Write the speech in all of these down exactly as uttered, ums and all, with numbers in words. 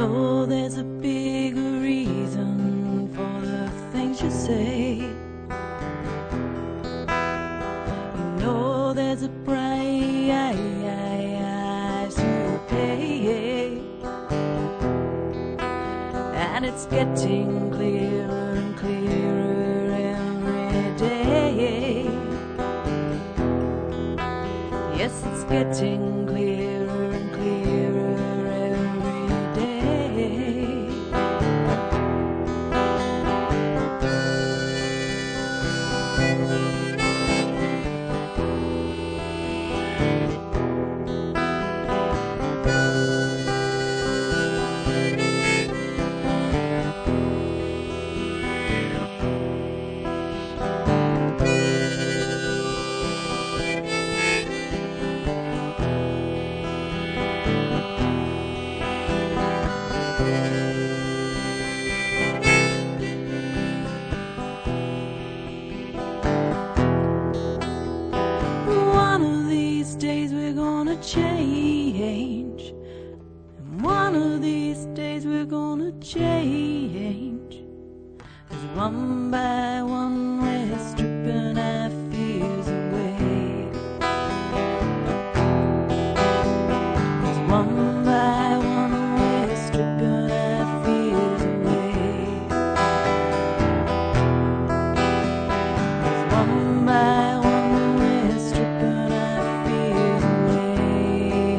know there's a big reason for the things you say. You know there's a price you pay, and it's getting clearer and clearer every day. Yes, it's getting clearer and clearer every day. Change, and one of these days we're gonna change, 'cause one by one we're stripping our fears away. 'Cause one by one we're stripping our fears away. 'Cause one by one we're stripping our fears away.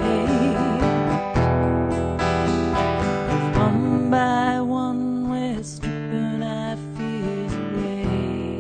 One by one we're stripping our fears away.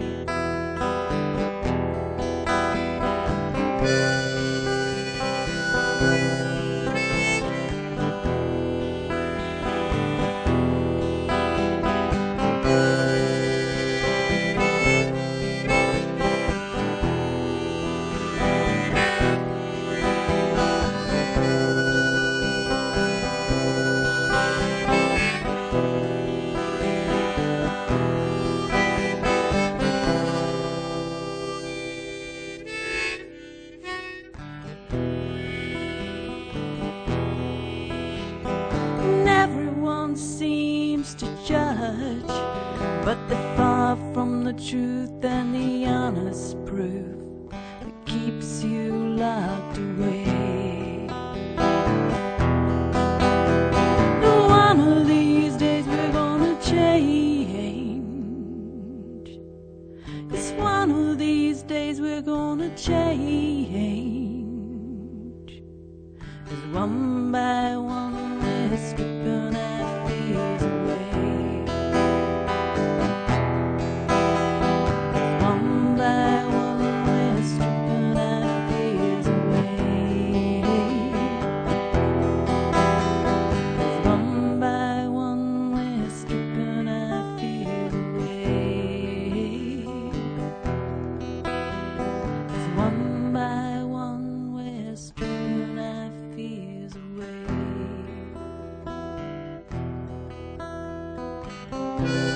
Seems to judge, but they're far from the truth and the honest proof that keeps you locked away. One of these days we're gonna change. It's one of these days we're gonna change. 'Cause one by one we're stripping our fears away. One by one we're stripping our fears away. One by one we're stripping our fears away. One by one we're stripping our fears away.